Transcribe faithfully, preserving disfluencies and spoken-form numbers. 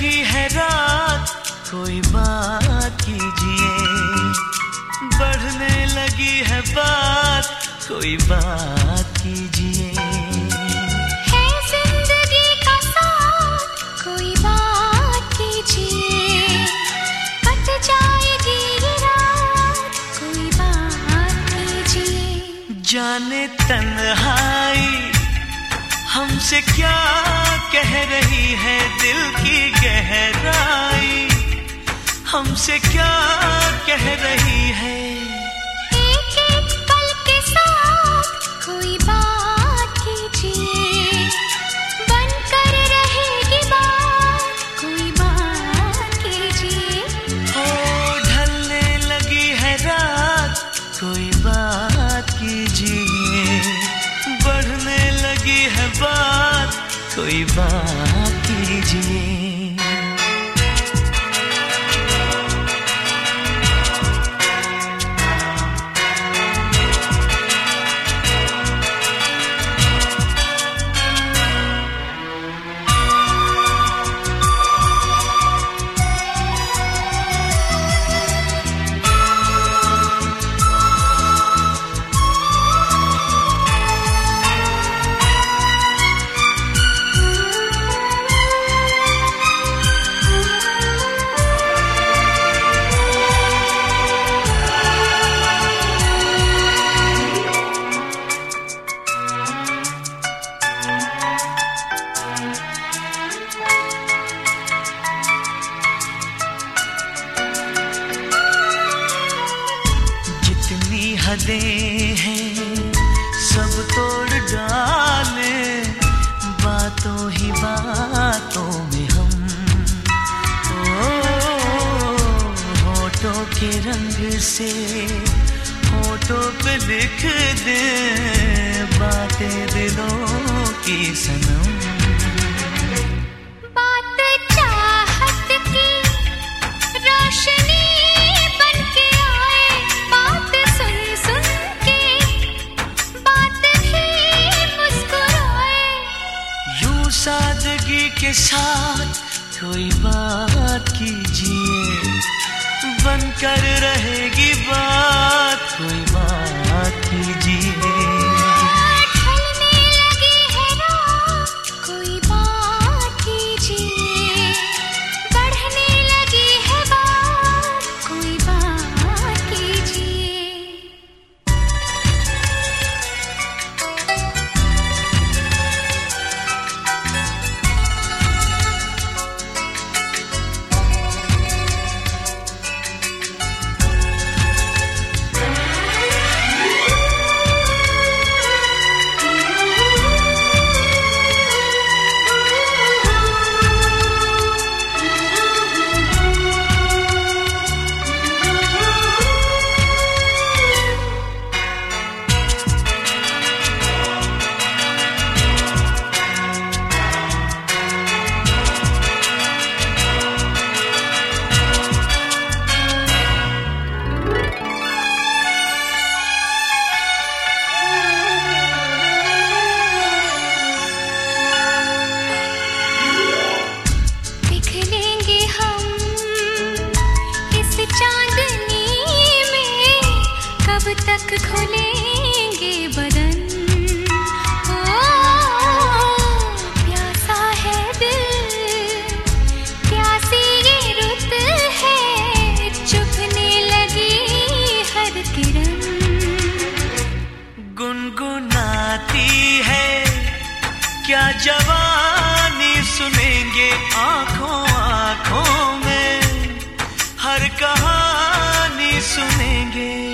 लगी है रात कोई बात कीजिए, बढ़ने लगी है बात कोई बात कीजिए। है जिंदगी का साथ कोई बात कीजिए, कट जाएगी ये रात कोई बात कीजिए। जाने तन्हाई हमसे क्या कह रही है, दिल की गहराई हमसे क्या कह रही है। एक एक पल के साथ कोई बात कीजिए, बनकर रहेगी बात कोई बात कीजिए। ओ ढलने लगी है रात कोई बात कीजिए, बढ़ने लगी है बात कोई बात कीजिए। हदें हैं सब तोड़ डाले, बातों ही बातों में हम ओ होठों के रंग से होठों पे लिख दे बातें दिलों की सनम। बात चाहत की रोशनी सादगी के साथ कोई बात कीजिए, बनकर रहेगी बात कोई बात कीजिए। ढलने लगी है रात कोई बात कीजिए, बढ़ने लगी है बात कोई बात कीजिए। तक खोलेंगे बदन, ओ प्यासा है दिल, प्यासी ये रुत है, चुभने लगी हर किरण। गुनगुनाती है क्या जवानी, सुनेंगे आंखों आंखों में हर कहानी सुनेंगे।